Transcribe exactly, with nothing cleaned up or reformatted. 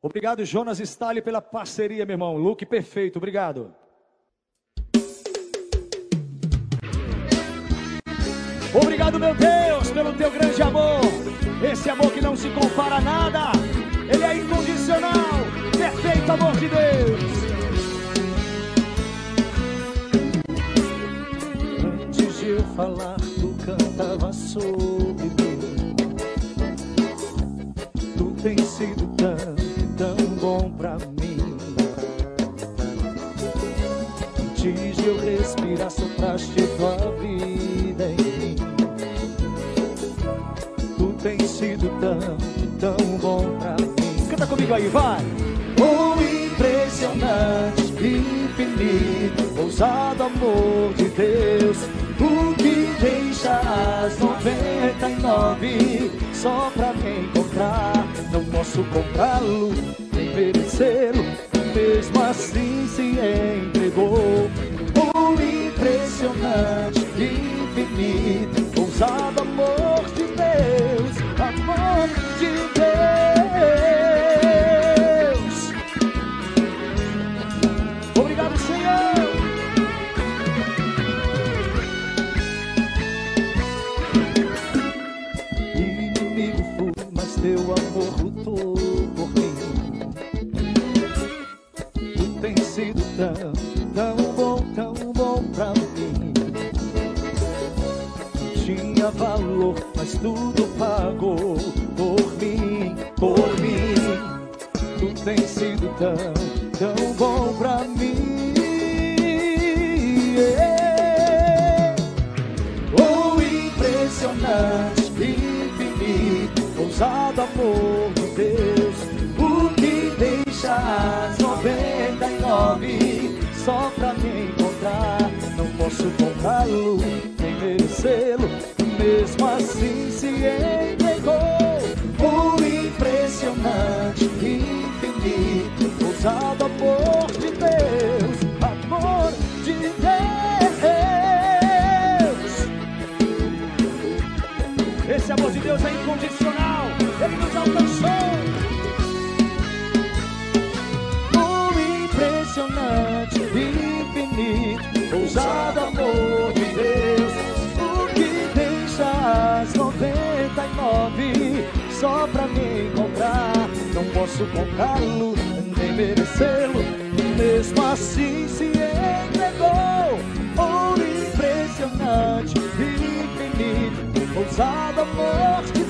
Obrigado, Jonas Style, pela parceria, meu irmão. Look perfeito, obrigado. Obrigado, meu Deus, pelo teu grande amor. Esse amor que não se compara a nada. Ele é incondicional, perfeito amor de Deus. Antes de eu falar, tu cantava sobre mim. Tu tens sido tão, tão bom pra mim. Antes de eu respirar, sopraste tua vida em mim. Tu tens sido tão, tão bom pra mim. Canta comigo aí, vai! O impressionante, infinito, ousado amor de Deus, o que deixa as noventa e nove só pra me encontrar. Não posso comprá-lo, nem merecê-lo, mesmo assim se entregou. O impressionante, infinito, ousado amor de Deus, amor de Deus. Obrigado, Senhor. Inimigo fui, mas teu amor lutou por mim. Tu tens sido tão, tão bom, tão bom pra mim. Tinha valor, mas tudo pagou por mim, por mim. Tu tens sido tão, tão bom pra mim. Yeah. Oh, impressionante, infinito, ousado amor de Deus, o que deixa as noventa e nove só pra me encontrar. Não posso comprá-lo, nem merecê-lo, mesmo assim se entregou. O impressionante, infinito, ousado amor de Deus, amor de Deus. Esse amor de Deus é incondicional, ele nos alcançou. O impressionante, infinito, ousado amor de Deus, o que deixa as noventa e nove só pra me encontrar. Não posso comprá-lo, nem merecê-lo, mesmo assim se entregou. O impressionante, infinito, ousado amor de